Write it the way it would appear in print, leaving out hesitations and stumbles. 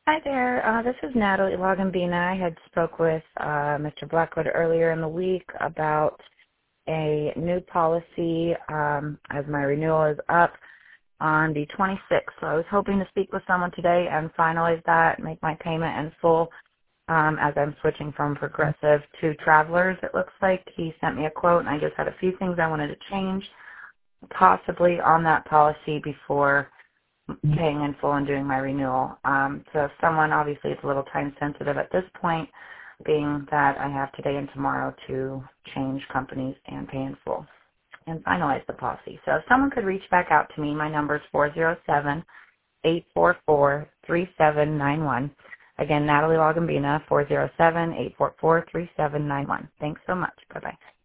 Hi there. This is Natalie Lagambina. I had spoke with Mr. Blackwood earlier in the week about a new policy as my renewal is up on the 26th. So I was hoping to speak with someone today and finalize that, make my payment in full as I'm switching from Progressive to Travelers. It looks like he sent me a quote, and I just had a few things I wanted to change possibly on that policy before paying in full and doing my renewal. So if someone, obviously it's a little time sensitive at this point, being that I have today and tomorrow to change companies and pay in full and finalize the policy. So if someone could reach back out to me, my number is 407-844-3791. Again, Natalie Lagambina, 407-844-3791. Thanks so much. Bye-bye.